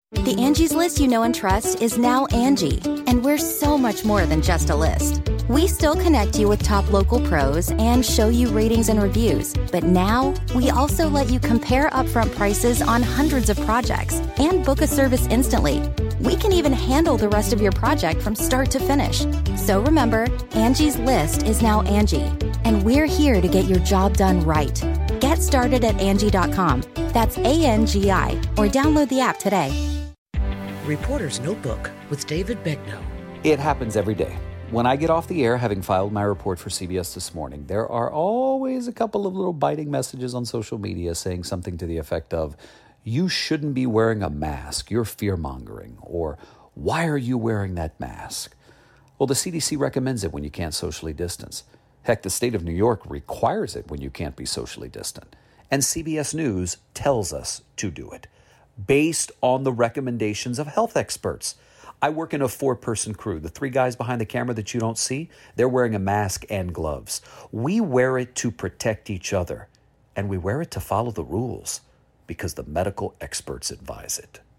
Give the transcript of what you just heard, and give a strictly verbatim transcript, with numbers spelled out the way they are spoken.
The Angie's List you know and trust is now Angie, and we're so much more than just a list. We still connect you with top local pros and show you ratings and reviews, but now we also let you compare upfront prices on hundreds of projects and book a service instantly. We can even handle the rest of your project from start to finish. So remember, Angie's List is now Angie, and we're here to get your job done right. Get started at Angie dot com. That's A N G I, or download the app today. Reporter's Notebook with David Begnaud. It happens every day. When I get off the air, having filed my report for C B S This Morning, there are always a couple of little biting messages on social media saying something to the effect of, "You shouldn't be wearing a mask, you're fear-mongering," or "Why are you wearing that mask?" Well, the C D C recommends it when you can't socially distance. Heck, the state of New York requires it when you can't be socially distant. And C B S News tells us to do it, based on the recommendations of health experts. I work in a four-person crew. The three guys behind the camera that you don't see, they're wearing a mask and gloves. We wear it to protect each other, and we wear it to follow the rules because the medical experts advise it.